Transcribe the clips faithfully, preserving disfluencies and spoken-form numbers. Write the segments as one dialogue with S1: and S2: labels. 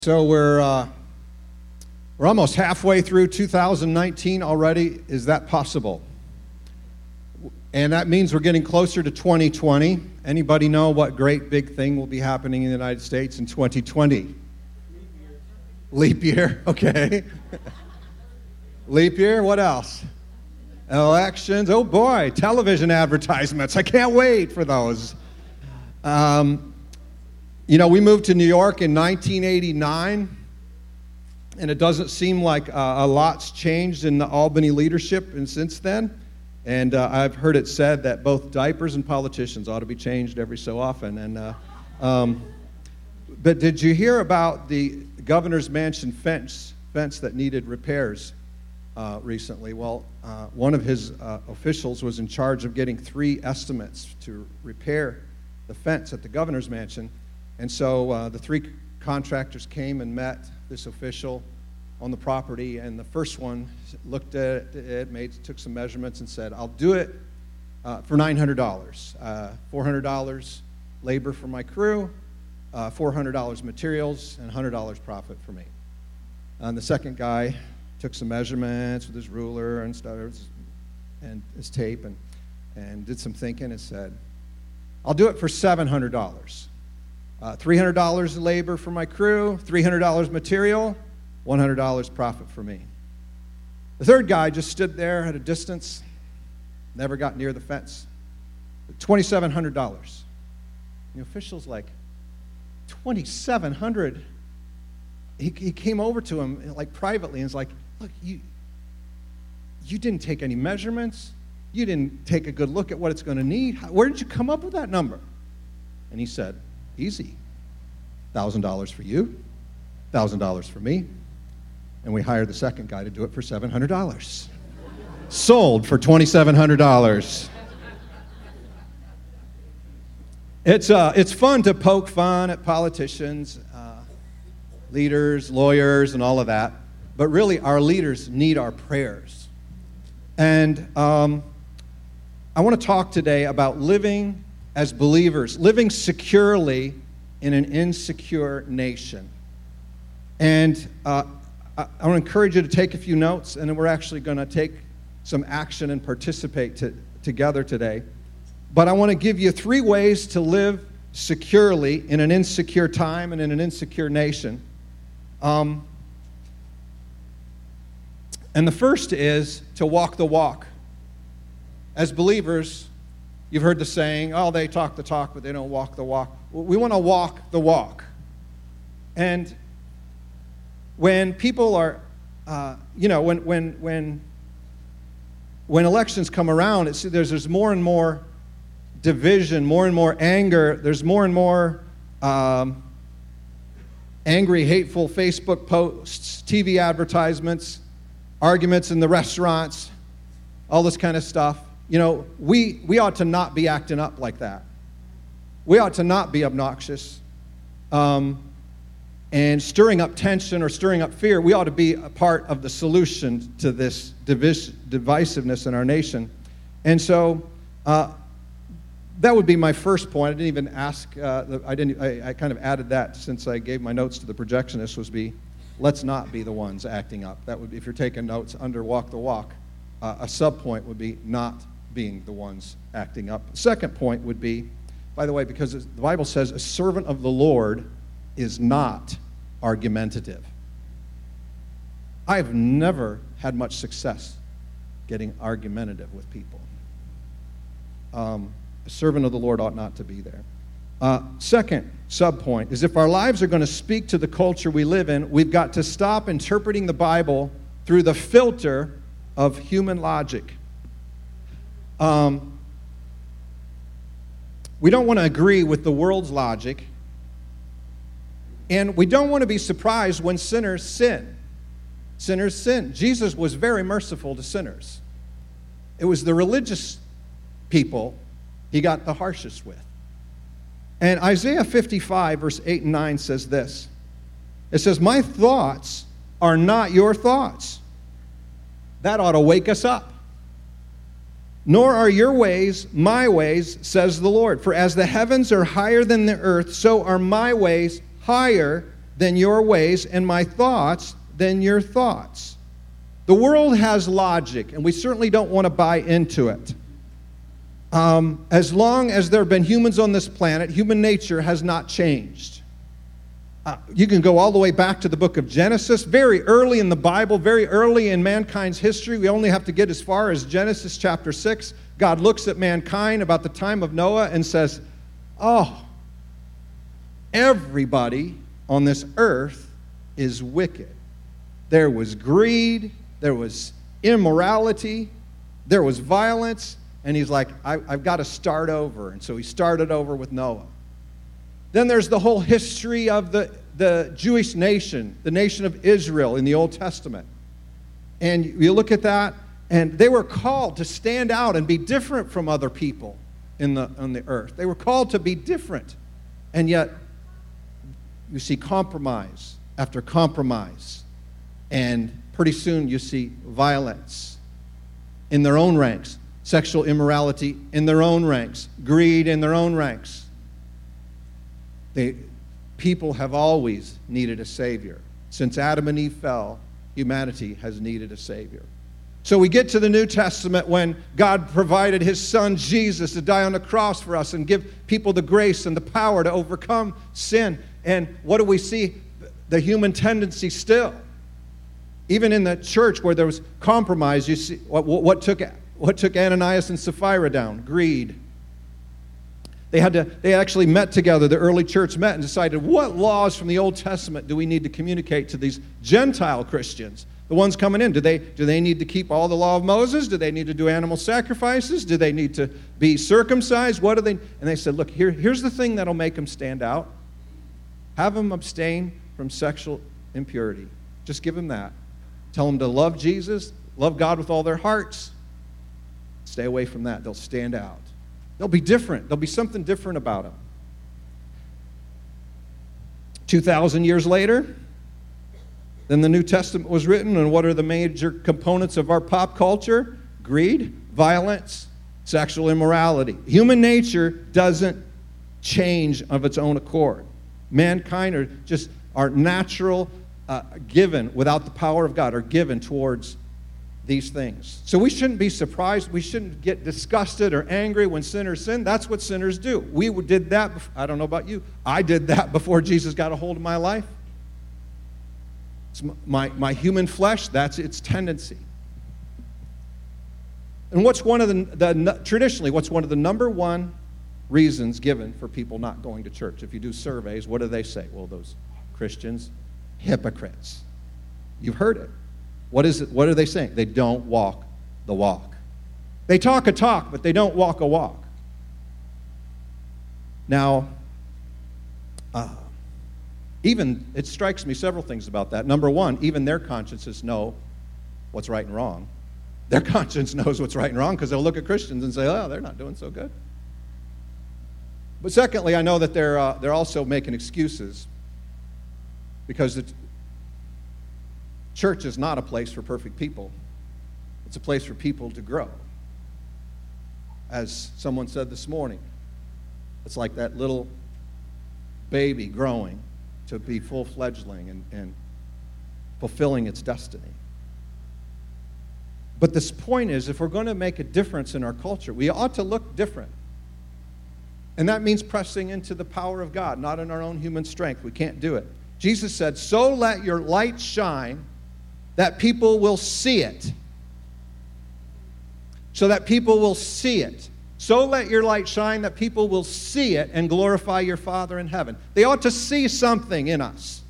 S1: So we're uh, we're almost halfway through two thousand nineteen already. Is that possible? And that means we're getting closer to twenty twenty. Anybody know what great big thing will be happening in the United States in twenty twenty? Leap year. Leap year, okay. Leap year, what else? Elections, oh boy, television advertisements. I can't wait for those. Um, You know, we moved to New York in nineteen eighty-nine, and it doesn't seem like uh, a lot's changed in the Albany leadership and since then. And uh, I've heard it said that both diapers and politicians ought to be changed every so often. And uh, um, but did you hear about the governor's mansion fence fence that needed repairs uh, recently? Well, uh, one of his uh, officials was in charge of getting three estimates to repair the fence at the governor's mansion. And so uh, the three contractors came and met this official on the property, and the first one looked at it, made, took some measurements, and said, "I'll do it uh, for nine hundred dollars. Uh, four hundred dollars labor for my crew, uh, four hundred dollars materials, and one hundred dollars profit for me." And the second guy took some measurements with his ruler and stuff, and his tape, and, and did some thinking and said, "I'll do it for seven hundred dollars. Uh, three hundred dollars labor for my crew, three hundred dollars material, one hundred dollars profit for me." The third guy just stood there at a distance, never got near the fence. two thousand seven hundred dollars. The official's like, two thousand seven hundred dollars? He, he came over to him like privately and was like, "Look, you, you didn't take any measurements. You didn't take a good look at what it's going to need. Where did you come up with that number?" And he said, "Easy. one thousand dollars for you, one thousand dollars for me." And we hired the second guy to do it for seven hundred dollars. Sold for two thousand seven hundred dollars. It's, uh, it's fun to poke fun at politicians, uh, leaders, lawyers, and all of that. But really, our leaders need our prayers. And um, I want to talk today about living as believers, living securely in an insecure nation. And uh, I, I want to encourage you to take a few notes, and then we're actually going to take some action and participate to, together today. But I want to give you three ways to live securely in an insecure time and in an insecure nation. Um, and the first is to walk the walk. As believers, you've heard the saying, "Oh, they talk the talk, but they don't walk the walk." We want to walk the walk. And when people are, uh, you know, when when when when elections come around, it's, there's there's more and more division, more and more anger. There's more and more um, angry, hateful Facebook posts, T V advertisements, arguments in the restaurants, all this kind of stuff. You know, we, we ought to not be acting up like that. We ought to not be obnoxious um, and stirring up tension or stirring up fear. We ought to be a part of the solution to this divis- divisiveness in our nation. And so uh, that would be my first point. I didn't even ask, uh, I, didn't, I, I kind of added that since I gave my notes to the projectionist, was be, let's not be the ones acting up. That would be, if you're taking notes under walk the walk, uh, a sub-point would be not being the ones acting up. The second point would be, by the way, because the Bible says a servant of the Lord is not argumentative. I've never had much success getting argumentative with people. Um, a servant of the Lord ought not to be there. Uh, second sub-point is, if our lives are going to speak to the culture we live in, we've got to stop interpreting the Bible through the filter of human logic. Um, we don't want to agree with the world's logic, and we don't want to be surprised when sinners sin. Sinners sin. Jesus was very merciful to sinners. It was the religious people he got the harshest with. And Isaiah fifty-five, verse eight and nine says this. It says, "My thoughts are not your thoughts." That ought to wake us up. "Nor are your ways my ways, says the Lord. For as the heavens are higher than the earth, so are my ways higher than your ways, and my thoughts than your thoughts. The world has logic, and we certainly don't want to buy into it. Um, as long as there have been humans on this planet, human nature has not changed. Uh, you can go all the way back to the book of Genesis, very early in the Bible, very early in mankind's history. We only have to get as far as Genesis chapter six. God looks at mankind about the time of Noah and says, oh, everybody on this earth is wicked. There was greed, there was immorality, there was violence, and he's like, I, I've got to start over. And so he started over with Noah. Then there's the whole history of the, the Jewish nation, the nation of Israel in the Old Testament. And you look at that, and they were called to stand out and be different from other people in the, on the earth. They were called to be different. And yet, you see compromise after compromise. And pretty soon you see violence in their own ranks, sexual immorality in their own ranks, greed in their own ranks. They, people have always needed a Savior. Since Adam and Eve fell, humanity has needed a Savior. So we get to the New Testament when God provided His Son Jesus to die on the cross for us and give people the grace and the power to overcome sin. And what do we see? The human tendency still. Even in the church where there was compromise, you see what, what took what took Ananias and Sapphira down? Greed. They had to. They actually met together. The early church met and decided, what laws from the Old Testament do we need to communicate to these Gentile Christians? The ones coming in, do they, do they need to keep all the law of Moses? Do they need to do animal sacrifices? Do they need to be circumcised? What do they? And they said, look, here, here's the thing that'll make them stand out. Have them abstain from sexual impurity. Just give them that. Tell them to love Jesus, love God with all their hearts. Stay away from that. They'll stand out. They'll be different. There'll be something different about them. two thousand years later, then the New Testament was written, and what are the major components of our pop culture? Greed, violence, sexual immorality. Human nature doesn't change of its own accord. Mankind are just our natural uh, given, without the power of God, are given towards these things. So we shouldn't be surprised. We shouldn't get disgusted or angry when sinners sin. That's what sinners do. We did that. Before, I don't know about you. I did that before Jesus got a hold of my life. It's my, my human flesh, that's its tendency. And what's one of the, the, traditionally, what's one of the number one reasons given for people not going to church? If you do surveys, what do they say? Well, those Christians, hypocrites. You've heard it. What is it? What are they saying? They don't walk the walk. They talk a talk, but they don't walk a walk. Now, uh, Even, it strikes me several things about that. Number one, even their consciences know what's right and wrong. Their conscience knows what's right and wrong because they'll look at Christians and say, oh, they're not doing so good. But secondly, I know that they're, uh, they're also making excuses because the church is not a place for perfect people. It's a place for people to grow. As someone said this morning, it's like that little baby growing to be full-fledgling and, and fulfilling its destiny. But this point is, if we're going to make a difference in our culture, we ought to look different. And that means pressing into the power of God, not in our own human strength. We can't do it. Jesus said, so let your light shine that people will see it. So that people will see it. So let your light shine that people will see it and glorify your Father in heaven. They ought to see something in us.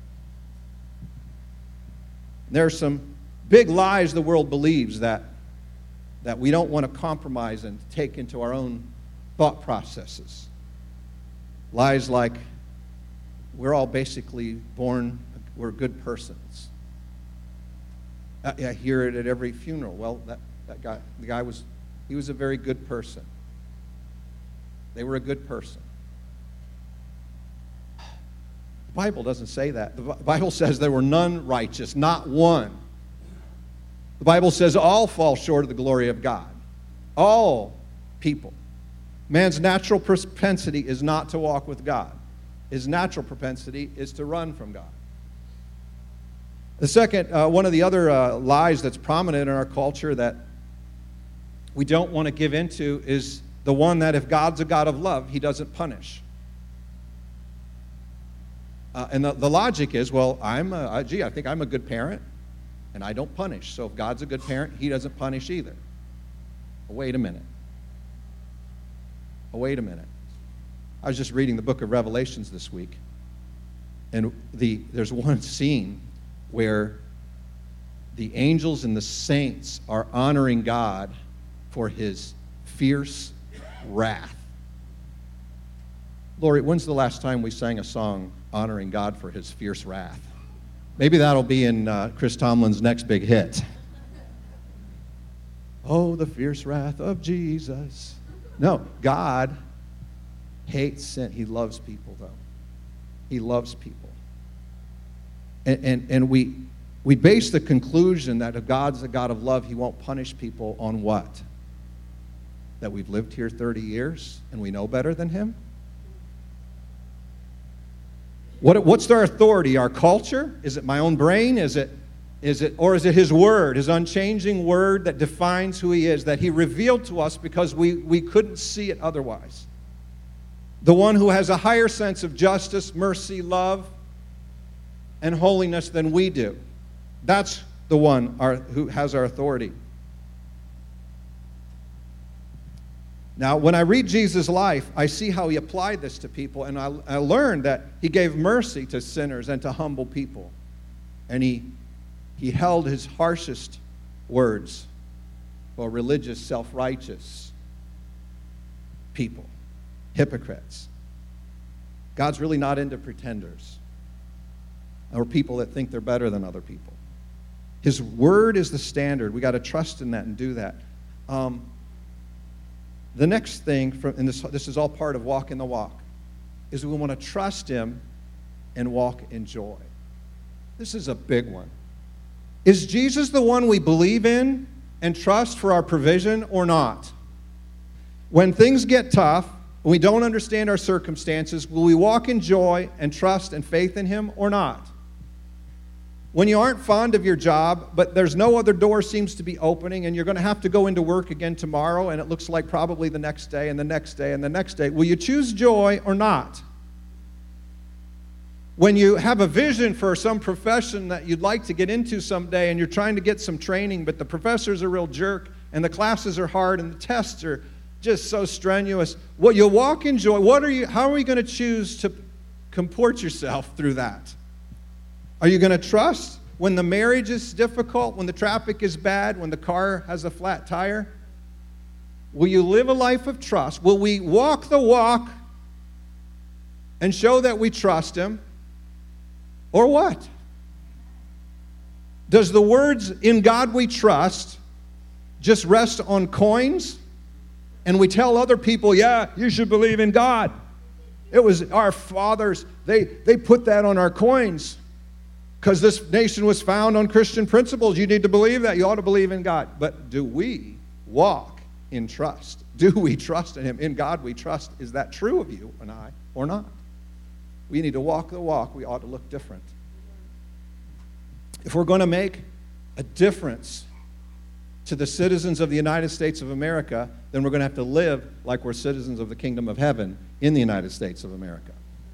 S1: There are some big lies the world believes that, that we don't want to compromise and take into our own thought processes. Lies like we're all basically born, we're good persons. I, I hear it at every funeral. Well, that, that guy, the guy was... He was a very good person. They were a good person. The Bible doesn't say that. The Bible says there were none righteous, not one. The Bible says all fall short of the glory of God. All people. Man's natural propensity is not to walk with God. his natural propensity is to run from God. The second, uh, one of the other uh, lies that's prominent in our culture that we don't want to give into is the one that if God's a God of love, he doesn't punish. Uh, and the, the logic is, well, I'm a, uh, gee, I think I'm a good parent, and I don't punish. So if God's a good parent, he doesn't punish either. Wait a minute. Oh, wait a minute. I was just reading the book of Revelations this week, and the there's one scene where the angels and the saints are honoring God for his fierce wrath. Lori, when's the last time we sang a song honoring God for his fierce wrath? Maybe that'll be in uh, Chris Tomlin's next big hit. Oh, the fierce wrath of Jesus. No, God hates sin. He loves people, though. He loves people. And, and, and we, we base the conclusion that if God's a God of love, he won't punish people on what? That we've lived here thirty years and we know better than him? What, what's our authority? Our culture? Is it my own brain? Is it, is it, or is it his word, his unchanging word that defines who he is, that he revealed to us because we, we couldn't see it otherwise? The one who has a higher sense of justice, mercy, love, and holiness than we do. That's the one our, who has our authority. Now, when I read Jesus' life, I see how he applied this to people, and I, I learned that he gave mercy to sinners and to humble people. And he, he held his harshest words for religious, self-righteous people, hypocrites. God's really not into pretenders or people that think they're better than other people. His word is the standard. We got to trust in that and do that. Um, The next thing, from, and this, this is all part of walking the walk, is we want to trust him and walk in joy. This is a big one. Is Jesus the one we believe in and trust for our provision or not? When things get tough, when we don't understand our circumstances, will we walk in joy and trust and faith in him or not? When you aren't fond of your job, but there's no other door seems to be opening, and you're going to have to go into work again tomorrow, and it looks like probably the next day, and the next day, and the next day, will you choose joy or not? When you have a vision for some profession that you'd like to get into someday, and you're trying to get some training, but the professor's a real jerk, and the classes are hard, and the tests are just so strenuous, will you walk in joy? What are you? How are you going to choose to comport yourself through that? Are you going to trust when the marriage is difficult, when the traffic is bad, when the car has a flat tire? Will you live a life of trust? Will we walk the walk and show that we trust him? Or what? Does the words "in God we trust" just rest on coins? And we tell other people, yeah, you should believe in God. It was our fathers, they, they put that on our coins. Because this nation was found on Christian principles. You need to believe that. You ought to believe in God. But do we walk in trust? Do we trust in him? In God we trust. Is that true of you and I or not? We need to walk the walk. We ought to look different. If we're going to make a difference to the citizens of the United States of America, then we're going to have to live like we're citizens of the kingdom of heaven in the United States of America.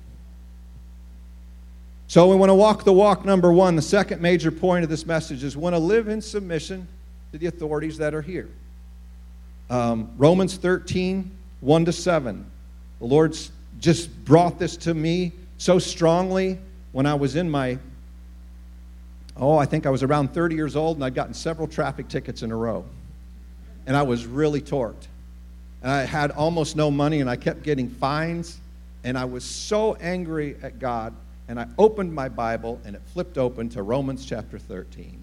S1: So we want to walk the walk, number one. The second major point of this message is we want to live in submission to the authorities that are here. Um, Romans thirteen, one to seven. The Lord's just brought this to me so strongly when I was in my, oh, I think I was around thirty years old, and I'd gotten several traffic tickets in a row. And I was really torqued. And I had almost no money, and I kept getting fines. And I was so angry at God. And I opened my Bible, and it flipped open to Romans chapter thirteen.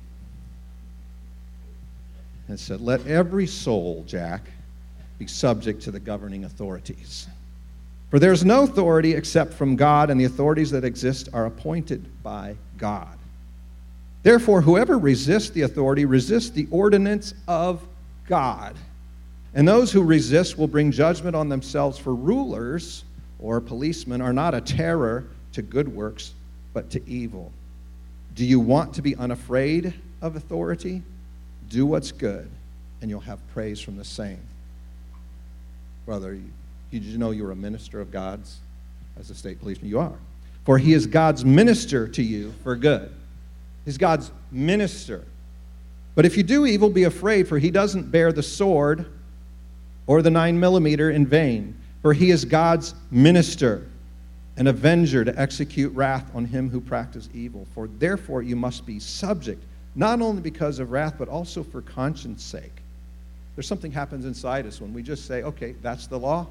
S1: And it said, let every soul, Jack, be subject to the governing authorities. For there's no authority except from God, and the authorities that exist are appointed by God. Therefore, whoever resists the authority resists the ordinance of God. And those who resist will bring judgment on themselves, for rulers or a policeman are not a terror to good works, but to evil. Do you want to be unafraid of authority? Do what's good, and you'll have praise from the same. Brother, you, did you know you're a minister of God's as a state policeman? You are. For he is God's minister to you for good. He's God's minister. But if you do evil, be afraid, for he doesn't bear the sword or the nine millimeter in vain. For he is God's minister, an avenger to execute wrath on him who practices evil. For therefore you must be subject, not only because of wrath, but also for conscience sake. There's something happens inside us when we just say, okay, that's the law.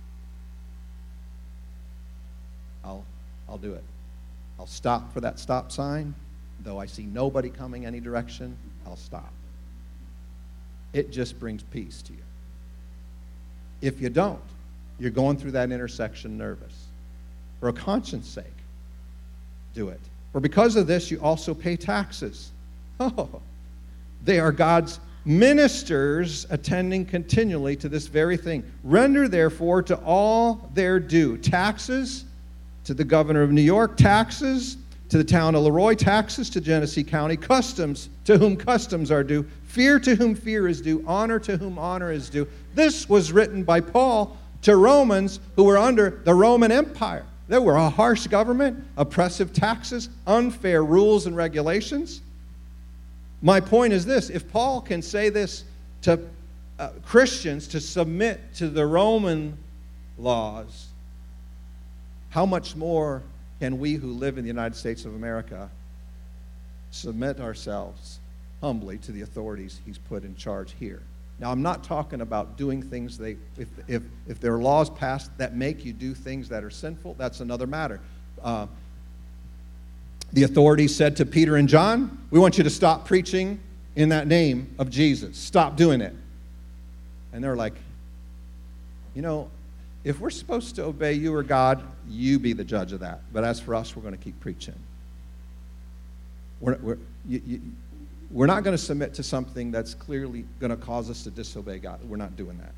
S1: I'll, I'll do it. I'll stop for that stop sign. Though I see nobody coming any direction, I'll stop. It just brings peace to you. If you don't, you're going through that intersection nervous. For a conscience sake, do it. For because of this, you also pay taxes. Oh, they are God's ministers attending continually to this very thing. Render, therefore, to all their due. Taxes to the governor of New York, taxes to the town of Leroy, taxes to Genesee County, customs to whom customs are due, fear to whom fear is due, honor to whom honor is due. This was written by Paul to Romans who were under the Roman Empire. There were a harsh government, oppressive taxes, unfair rules and regulations. My point is this: if Paul can say this to uh, Christians to submit to the Roman laws, how much more can we who live in the United States of America submit ourselves humbly to the authorities he's put in charge here? Now, I'm not talking about doing things they, if, if, if there are laws passed that make you do things that are sinful, that's another matter. Uh, the authorities said to Peter and John, we want you to stop preaching in that name of Jesus. Stop doing it. And they're like, you know, if we're supposed to obey you or God, you be the judge of that. But as for us, we're going to keep preaching. We're, we're, you, you, we're not going to submit to something that's clearly going to cause us to disobey God. We're not doing that.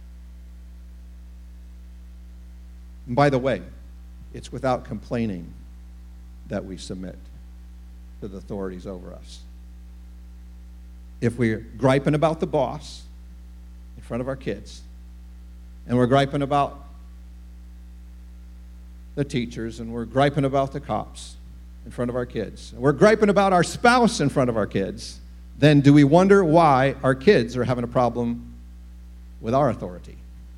S1: And by the way, it's without complaining that we submit to the authorities over us. If we're griping about the boss in front of our kids, and we're griping about the teachers, and we're griping about the cops in front of our kids, and we're griping about our spouse in front of our kids, then do we wonder why our kids are having a problem with our authority?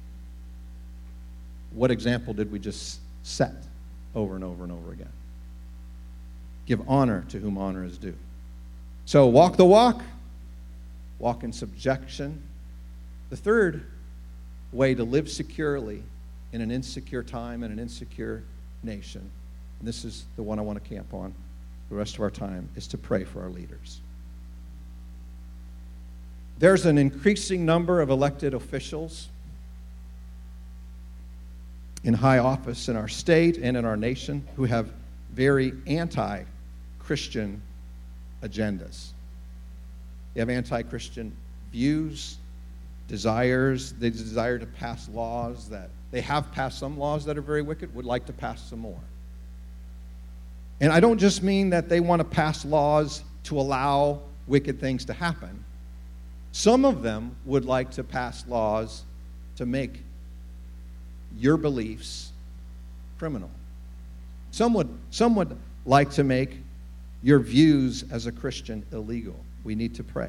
S1: What example did we just set over and over and over again? Give honor to whom honor is due. So walk the walk, walk in subjection. The third way to live securely in an insecure time and an insecure nation, and this is the one I want to camp on the rest of our time, is to pray for our leaders. There's an increasing number of elected officials in high office in our state and in our nation who have very anti-Christian agendas. They have anti-Christian views, desires. They desire to pass laws that they have passed some laws that are very wicked, would like to pass some more. And I don't just mean that they want to pass laws to allow wicked things to happen. Some of them would like to pass laws to make your beliefs criminal. Some would, some would like to make your views as a Christian illegal. We need to pray.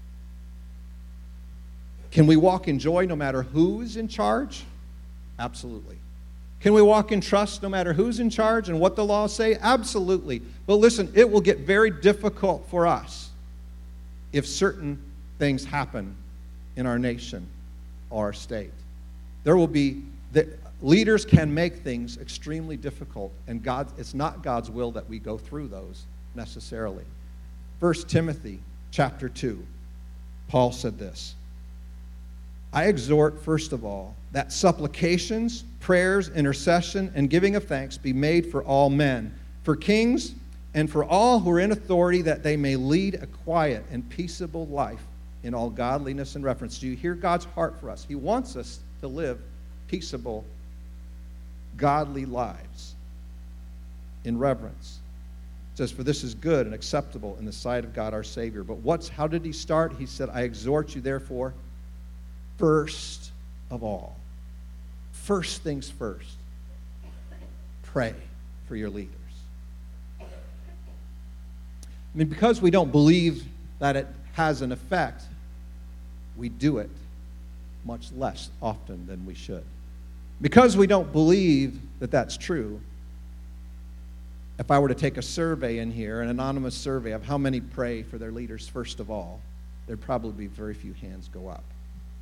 S1: Can we walk in joy no matter who is in charge? Absolutely. Can we walk in trust no matter who's in charge and what the laws say? Absolutely. But listen, it will get very difficult for us if certain things happen in our nation or our state. There will be, the, leaders can make things extremely difficult, and God, it's not God's will that we go through those necessarily. First Timothy chapter two, Paul said this: I exhort, first of all, that supplications, prayers, intercession, and giving of thanks be made for all men, for kings, and for all who are in authority, that they may lead a quiet and peaceable life in all godliness and reverence. Do you hear God's heart for us? He wants us to live peaceable, godly lives in reverence. It says, for this is good and acceptable in the sight of God our Savior. But what's how did he start? He said, I exhort you, therefore, first of all, first things first, pray for your leaders. I mean, because we don't believe that it has an effect, we do it much less often than we should. Because we don't believe that that's true, if I were to take a survey in here, an anonymous survey of how many pray for their leaders first of all, there'd probably be very few hands go up.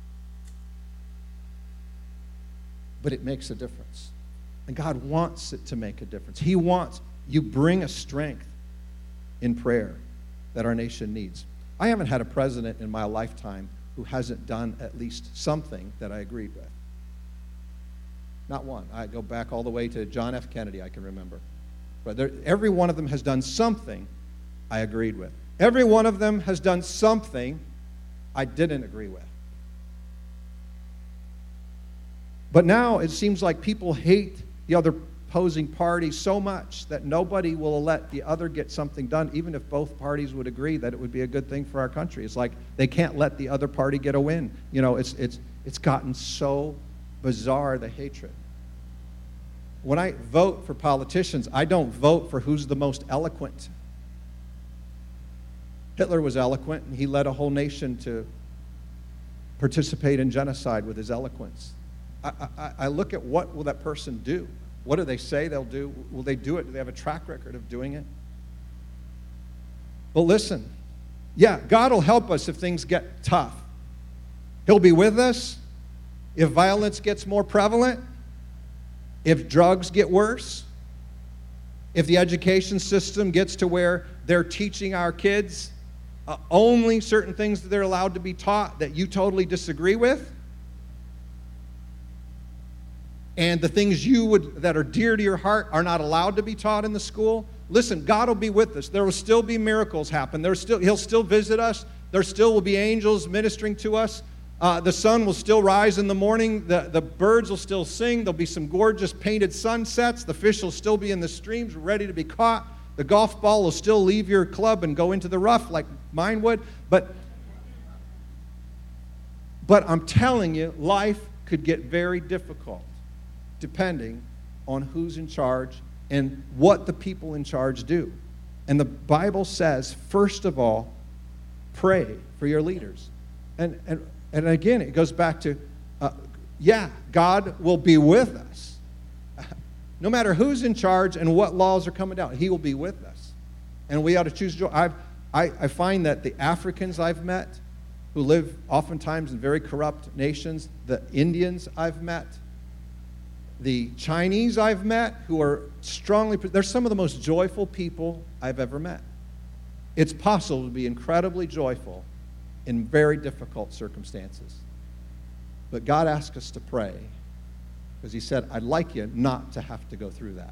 S1: But it makes a difference. And God wants it to make a difference. He wants you bring a strength in prayer that our nation needs. I haven't had a president in my lifetime who hasn't done at least something that I agreed with. Not one. I go back all the way to John F. Kennedy, I can remember. But there, every one of them has done something I agreed with. Every one of them has done something I didn't agree with. But now it seems like people hate the other opposing party so much that nobody will let the other get something done, even if both parties would agree that it would be a good thing for our country. It's like they can't let the other party get a win. You know, it's it's it's gotten so bizarre, the hatred. When I vote for politicians, I don't vote for who's the most eloquent. Hitler was eloquent, and he led a whole nation to participate in genocide with his eloquence. I, I, I look at what will that person do. What do they say they'll do? Will they do it? Do they have a track record of doing it? But listen, yeah, God will help us if things get tough. He'll be with us if violence gets more prevalent, if drugs get worse, if the education system gets to where they're teaching our kids uh, only certain things that they're allowed to be taught that you totally disagree with, and the things you would that are dear to your heart are not allowed to be taught in the school. Listen, God will be with us. There will still be miracles happen. There's still, He'll still visit us. There still will be angels ministering to us. Uh, the sun will still rise in the morning. The, the birds will still sing. There'll be some gorgeous painted sunsets. The fish will still be in the streams ready to be caught. The golf ball will still leave your club and go into the rough like mine would. But, but I'm telling you, life could get very difficult depending on who's in charge and what the people in charge do. And the Bible says, first of all, pray for your leaders. And, and, and again, it goes back to, uh, yeah, God will be with us. No matter who's in charge and what laws are coming down, He will be with us. And we ought to choose joy. I've, I, I find that the Africans I've met, who live oftentimes in very corrupt nations, the Indians I've met, the Chinese I've met, who are strongly, they're some of the most joyful people I've ever met. It's possible to be incredibly joyful in very difficult circumstances. But God asked us to pray because He said, I'd like you not to have to go through that.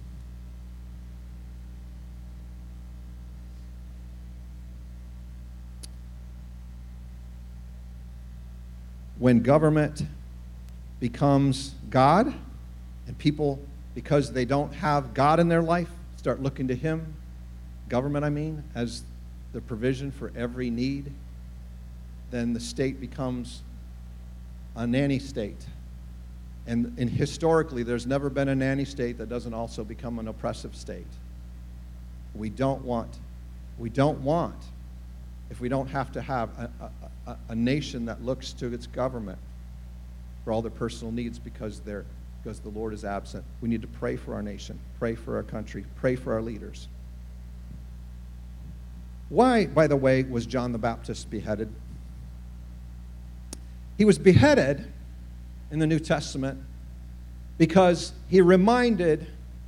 S1: When government becomes God, and people, because they don't have God in their life, start looking to Him, government I mean, as the provision for every need, then the state becomes a nanny state. And, and historically, there's never been a nanny state that doesn't also become an oppressive state. We don't want, we don't want, if we don't have to have a, a, a nation that looks to its government for all their personal needs because they're because the Lord is absent. We need to pray for our nation, pray for our country, pray for our leaders. Why, by the way, was John the Baptist beheaded? He was beheaded in the New Testament because he reminded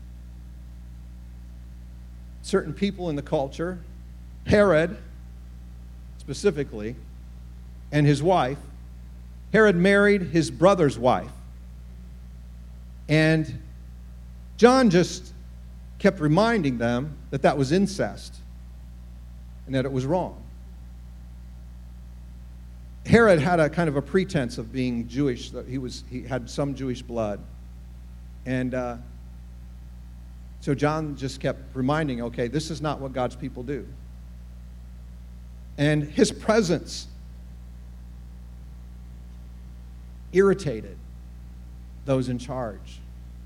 S1: certain people in the culture, Herod specifically, and his wife. Herod married his brother's wife. And John just kept reminding them that that was incest and that it was wrong. Herod had a kind of a pretense of being Jewish. He was he had some Jewish blood. And uh, so John just kept reminding, okay, this is not what God's people do. And his presence irritated those in charge.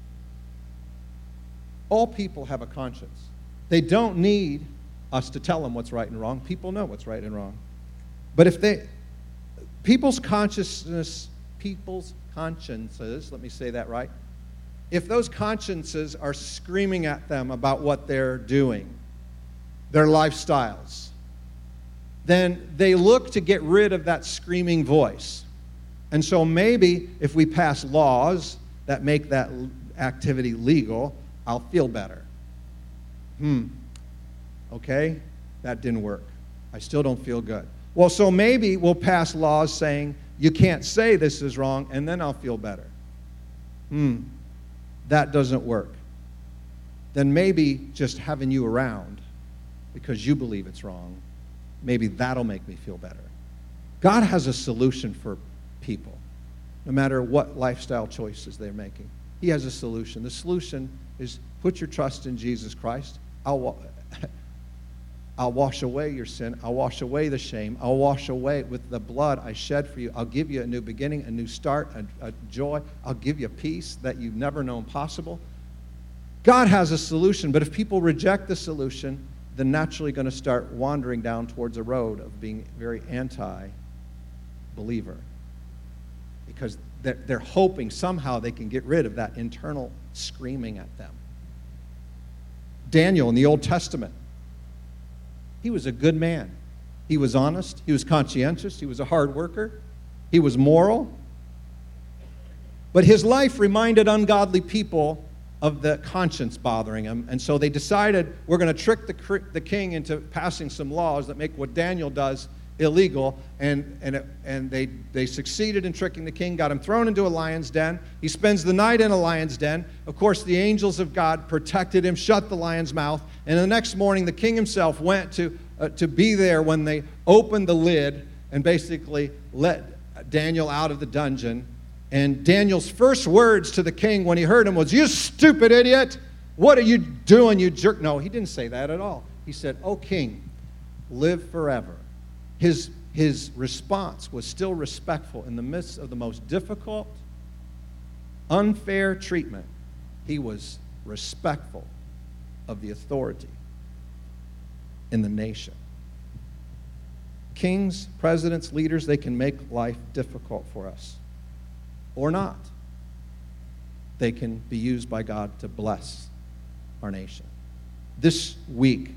S1: All people have a conscience. They don't need us to tell them what's right and wrong. People know what's right and wrong. But if they, people's consciousness, people's consciences, let me say that right, if those consciences are screaming at them about what they're doing, their lifestyles, then they look to get rid of that screaming voice. And so maybe if we pass laws that make that activity legal, I'll feel better. Hmm. Okay, that didn't work. I still don't feel good. Well, so maybe we'll pass laws saying you can't say this is wrong, and then I'll feel better. Hmm. That doesn't work. Then maybe just having you around because you believe it's wrong, maybe that'll make me feel better. God has a solution for people, no matter what lifestyle choices they're making. He has a solution. The solution is put your trust in Jesus Christ. I'll, wa- I'll wash away your sin. I'll wash away the shame. I'll wash away with the blood I shed for you. I'll give you a new beginning, a new start, a, a joy. I'll give you peace that you've never known possible. God has a solution, but if people reject the solution, they're naturally going to start wandering down towards a road of being very anti-believer. Because they're, they're hoping somehow they can get rid of that internal screaming at them. Daniel in the Old Testament, he was a good man. He was honest. He was conscientious. He was a hard worker. He was moral. But his life reminded ungodly people of the conscience bothering him. And so they decided, we're going to trick the, the king into passing some laws that make what Daniel does illegal, and and it, and they they succeeded in tricking the king, got him thrown into a lion's den. He spends the night in a lion's den. Of course, the angels of God protected him, shut the lion's mouth, and the next morning the king himself went to uh, to be there when they opened the lid and basically let Daniel out of the dungeon. And Daniel's first words to the king when he heard him was, "You stupid idiot, what are you doing, you jerk?" No, he didn't say that at all. He said, "O king, live forever." His, his response was still respectful in the midst of the most difficult, unfair treatment. He was respectful of the authority in the nation. Kings, presidents, leaders, they can make life difficult for us or not. They can be used by God to bless our nation. This week,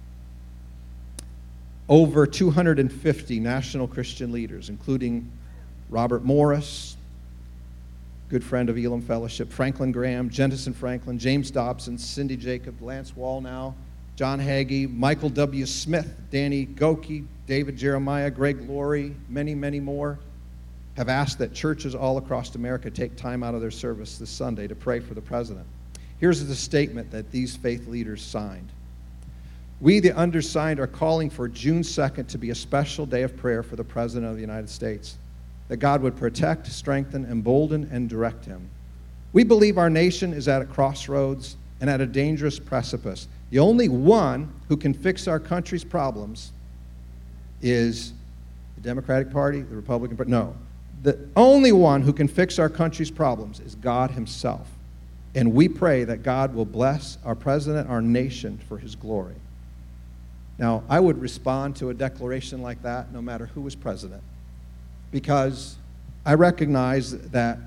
S1: over two hundred fifty national Christian leaders, including Robert Morris, good friend of Elam Fellowship, Franklin Graham, Jennison Franklin, James Dobson, Cindy Jacob, Lance Wallnow, John Hagee, Michael W. Smith, Danny Goki, David Jeremiah, Greg Laurie, many, many more, have asked that churches all across America take time out of their service this Sunday to pray for the president. Here's the statement that these faith leaders signed. We, the undersigned, are calling for June second to be a special day of prayer for the President of the United States, that God would protect, strengthen, embolden, and direct him. We believe our nation is at a crossroads and at a dangerous precipice. The only one who can fix our country's problems is the Democratic Party, the Republican Party. No. The only one who can fix our country's problems is God himself. And we pray that God will bless our president, our nation, for his glory. Now, I would respond to a declaration like that no matter who was president, because I recognize that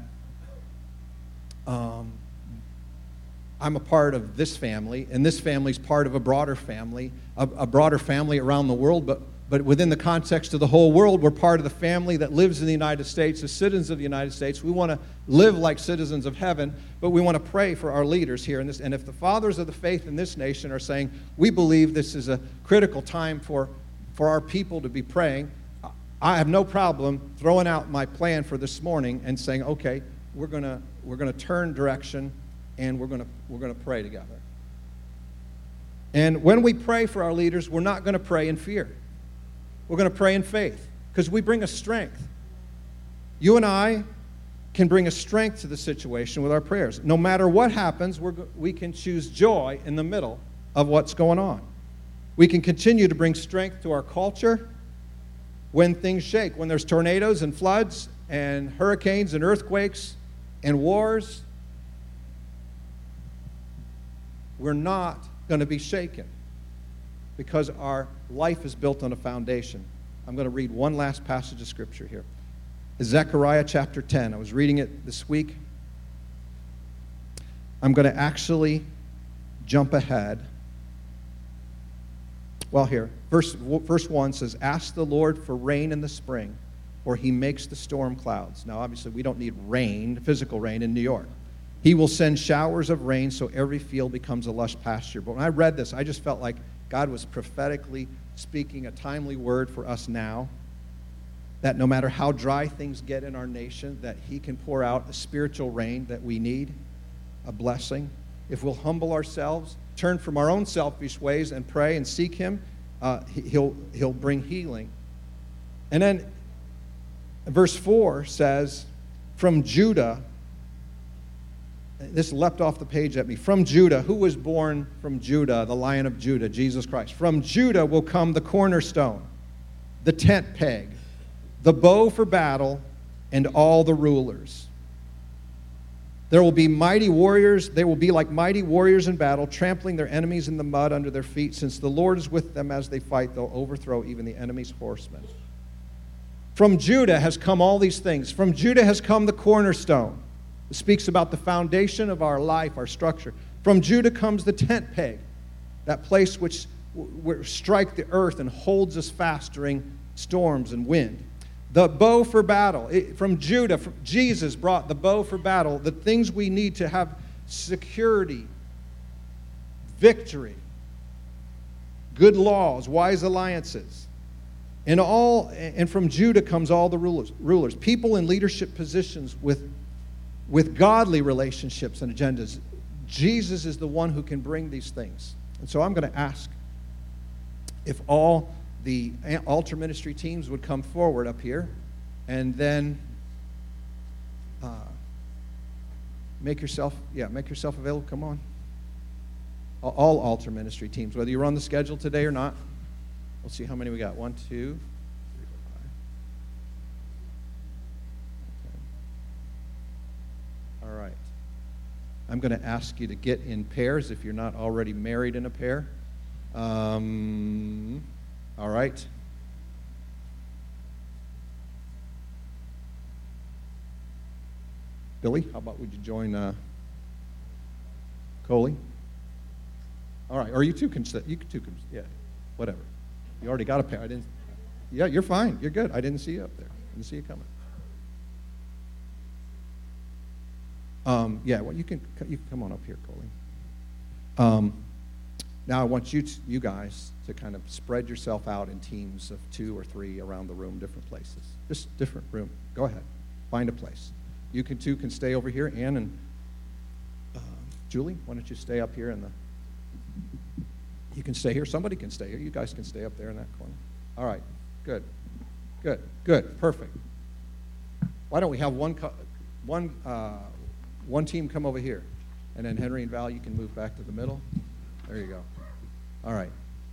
S1: um, I'm a part of this family, and this family's part of a broader family, a, a broader family around the world, but, but within the context of the whole world, we're part of the family that lives in the United States, as citizens of the United States. We want to live like citizens of heaven, but we want to pray for our leaders here in this. And if the fathers of the faith in this nation are saying, we believe this is a critical time for, for our people to be praying, I have no problem throwing out my plan for this morning and saying, okay, we're going to we're going to turn direction and we're going to we're going to pray together. And when we pray for our leaders, we're not going to pray in fear. We're going to pray in faith, because we bring a strength. You and I can bring a strength to the situation with our prayers. No matter what happens, we're, we can choose joy in the middle of what's going on. We can continue to bring strength to our culture when things shake, when there's tornadoes and floods and hurricanes and earthquakes and wars. We're not going to be shaken because our life is built on a foundation. I'm going to read one last passage of Scripture here. Zechariah chapter ten. I was reading it this week. I'm going to actually jump ahead. Well, here, verse, verse one says, "Ask the Lord for rain in the spring, or he makes the storm clouds." Now, obviously, we don't need rain, physical rain in New York. "He will send showers of rain so every field becomes a lush pasture." But when I read this, I just felt like God was prophetically speaking a timely word for us now, that no matter how dry things get in our nation, that he can pour out a spiritual rain that we need, a blessing. If we'll humble ourselves, turn from our own selfish ways and pray and seek him, uh, he'll, he'll bring healing. And then verse four says, "From Judah," this leapt off the page at me, "from Judah," who was born from Judah, the Lion of Judah, Jesus Christ. "From Judah will come the cornerstone, the tent peg, the bow for battle, and all the rulers. There will be mighty warriors. They will be like mighty warriors in battle, trampling their enemies in the mud under their feet. Since the Lord is with them as they fight, they'll overthrow even the enemy's horsemen." From Judah has come all these things. From Judah has come the cornerstone. It speaks about the foundation of our life, our structure. From Judah comes the tent peg, that place which, which strikes the earth and holds us fast during storms and wind. The bow for battle. It, from Judah, from, Jesus brought the bow for battle, the things we need to have security, victory, good laws, wise alliances. And all and from Judah comes all the rulers, rulers, people in leadership positions with with godly relationships and agendas. Jesus is the one who can bring these things. And so I'm going to ask if all the altar ministry teams would come forward up here, and then uh, make yourself, yeah, make yourself available. Come on. All altar ministry teams, whether you're on the schedule today or not. We'll see how many we got. One, two, three, four, five. Okay. All right. I'm going to ask you to get in pairs if you're not already married in a pair. Um, all right. Billy, how about would you join uh, Coley? All right. Or you two can sit. You two can, yeah, whatever. You already got a pair. I didn't. Yeah, you're fine. You're good. I didn't see you up there. I didn't see you coming. Um, yeah, well, you can you can come on up here, Coley. Um, now I want you to, you guys to kind of spread yourself out in teams of two or three around the room, different places, just different room. Go ahead, find a place. You can two can stay over here. Ann and uh, Julie, why don't you stay up here in the? You can stay here. Somebody can stay here. You guys can stay up there in that corner. All right. Good. Good. Good. Perfect. Why don't we have one one uh, one team come over here, and then Henry and Val, you can move back to the middle. There you go. All right.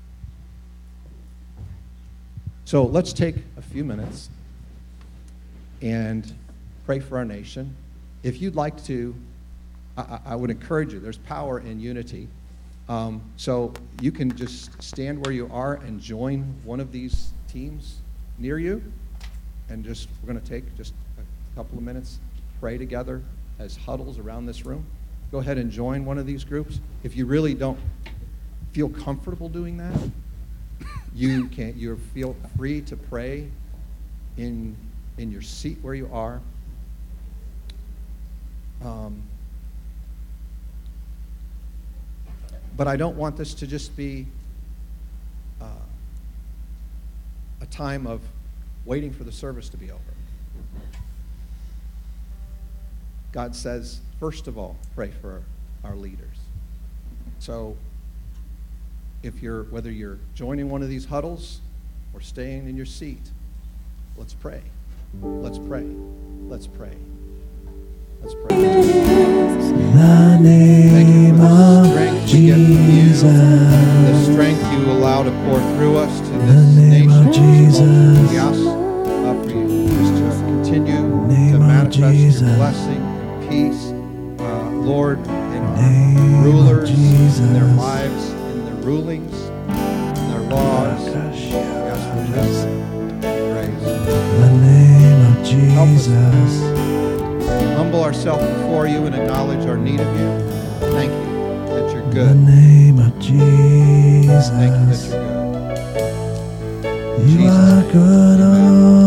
S1: So let's take a few minutes and pray for our nation. If you'd like to, I, I would encourage you. There's power in unity. Um, so you can just stand where you are and join one of these teams near you, and just we're going to take just a couple of minutes, pray together as huddles around this room. Go ahead and join one of these groups. If you really don't feel comfortable doing that, you can you feel free to pray in in your seat where you are. Um, But I don't want this to just be uh, a time of waiting for the service to be over. God says, first of all, pray for our leaders. So if you're, whether you're joining one of these huddles or staying in your seat, let's pray. Let's pray. Let's pray. Let's pray.
S2: The name of Jesus.
S1: The strength you allow to pour through us to this
S2: The name
S1: nation.
S2: of Jesus.
S1: We ask uh, for you just to continue
S2: Name
S1: to
S2: of
S1: manifest
S2: Jesus.
S1: your blessing and peace, uh, Lord, in our
S2: Name of
S1: rulers, in their
S2: Jesus.
S1: lives, in their rulings, in their laws. We ask for wisdom and grace.
S2: The name of Jesus.
S1: Humble ourselves before you and acknowledge our need of you. Thank you that you're
S2: The
S1: good.
S2: name of Jesus.
S1: Thank you that you're good.
S2: You
S1: Jesus'
S2: are
S1: name.
S2: good,
S1: Amen.
S2: oh